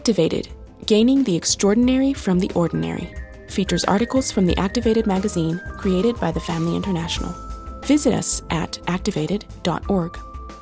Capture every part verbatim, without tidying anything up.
Activated, Gaining the Extraordinary from the Ordinary, features articles from the Activated magazine created by the Family International. Visit us at activated dot org.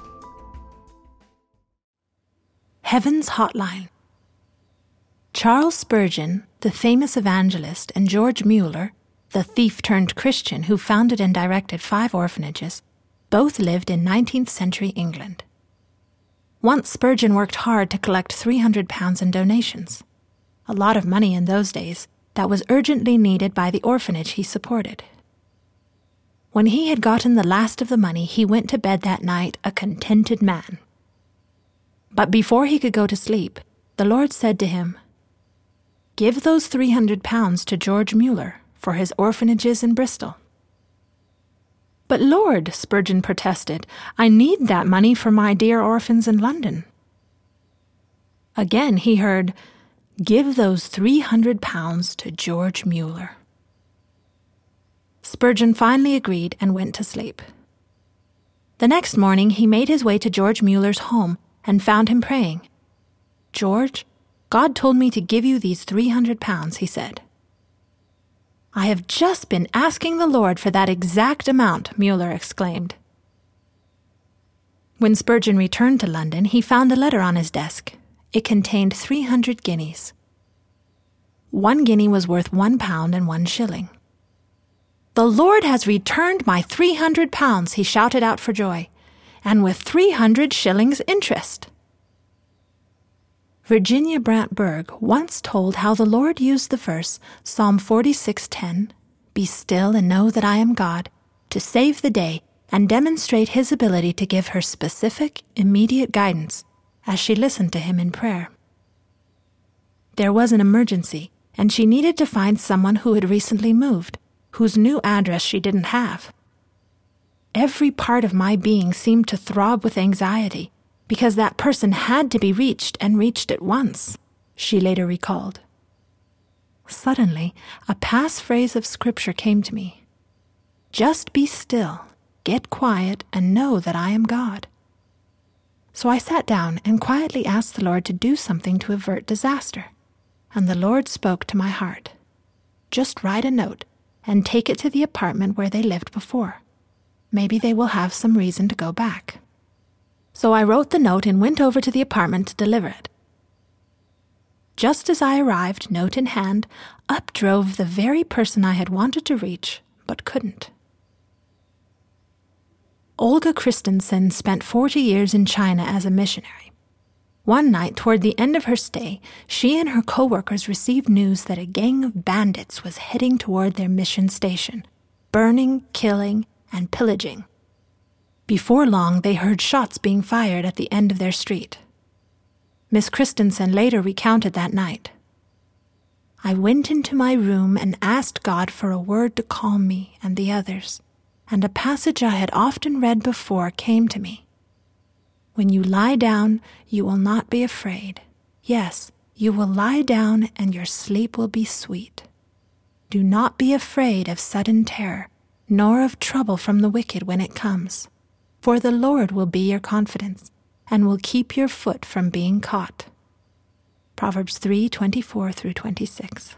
Heaven's Hotline. Charles Spurgeon, the famous evangelist, and George Mueller, the thief-turned-Christian who founded and directed five orphanages, both lived in nineteenth century England. Once Spurgeon worked hard to collect three hundred pounds in donations, a lot of money in those days that was urgently needed by the orphanage he supported. When he had gotten the last of the money, he went to bed that night a contented man. But before he could go to sleep, the Lord said to him, "Give those three hundred pounds to George Mueller for his orphanages in Bristol." "But Lord," Spurgeon protested, "I need that money for my dear orphans in London." Again he heard, "Give those three hundred pounds to George Mueller." Spurgeon finally agreed and went to sleep. The next morning he made his way to George Mueller's home and found him praying. "George, God told me to give you these three hundred pounds, he said. "I have just been asking the Lord for that exact amount," Mueller exclaimed. When Spurgeon returned to London, he found a letter on his desk. It contained three hundred guineas. One guinea was worth one pound and one shilling. "The Lord has returned my three hundred pounds, he shouted out for joy, "and with three hundred shillings interest." Virginia Brant Berg once told how the Lord used the verse, Psalm forty-six ten, "Be still and know that I am God," to save the day and demonstrate his ability to give her specific, immediate guidance as she listened to him in prayer. There was an emergency, and she needed to find someone who had recently moved, whose new address she didn't have. Every part of my being seemed to throb with anxiety, because that person had to be reached and reached at once, she later recalled. Suddenly, a passphrase of scripture came to me. "Just be still, get quiet, and know that I am God." So I sat down and quietly asked the Lord to do something to avert disaster, and the Lord spoke to my heart. "Just write a note and take it to the apartment where they lived before. Maybe they will have some reason to go back." So I wrote the note and went over to the apartment to deliver it. Just as I arrived, note in hand, up drove the very person I had wanted to reach, but couldn't. Olga Christensen spent forty years in China as a missionary. One night, toward the end of her stay, she and her co-workers received news that a gang of bandits was heading toward their mission station, burning, killing, and pillaging. Before long, they heard shots being fired at the end of their street. Miss Christensen later recounted that night. "I went into my room and asked God for a word to calm me and the others, and a passage I had often read before came to me. When you lie down, you will not be afraid. Yes, you will lie down and your sleep will be sweet. Do not be afraid of sudden terror, nor of trouble from the wicked when it comes. For the Lord will be your confidence, and will keep your foot from being caught." Proverbs three twenty-four through twenty-six.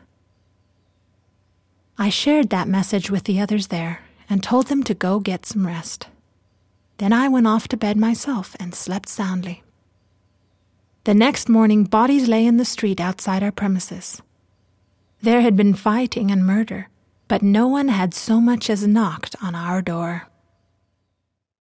I shared that message with the others there, and told them to go get some rest. Then I went off to bed myself and slept soundly. The next morning, bodies lay in the street outside our premises. There had been fighting and murder, but no one had so much as knocked on our door.